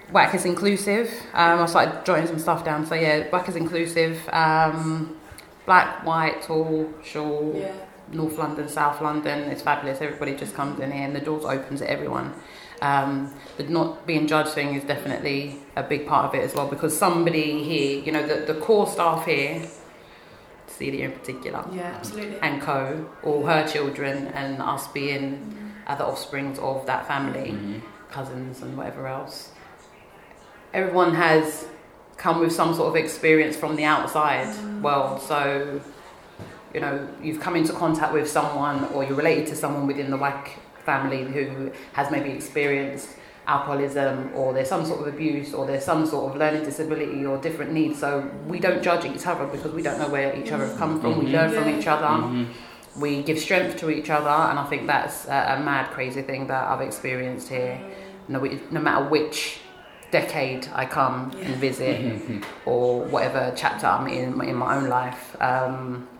WAC is inclusive. I started jotting some stuff down. So yeah, WAC is inclusive. Black, white, tall, short, North London, South London. It's fabulous. Everybody just comes in here and the doors open to everyone. The not being judged thing is definitely a big part of it as well, because somebody here, you know, the core staff here, Celia in particular, absolutely, and all her children, and us being the offsprings of that family, cousins and whatever else. Everyone has come with some sort of experience from the outside world, so you know, you've come into contact with someone, or you're related to someone within the WAC family who has maybe experienced alcoholism, or there's some sort of abuse, or there's some sort of learning disability or different needs. So we don't judge each other because we don't know where each other have come from. We learn from each other. We give strength to each other, and I think that's a mad, crazy thing that I've experienced here. No matter which decade I come and visit, or whatever chapter I'm in my own life.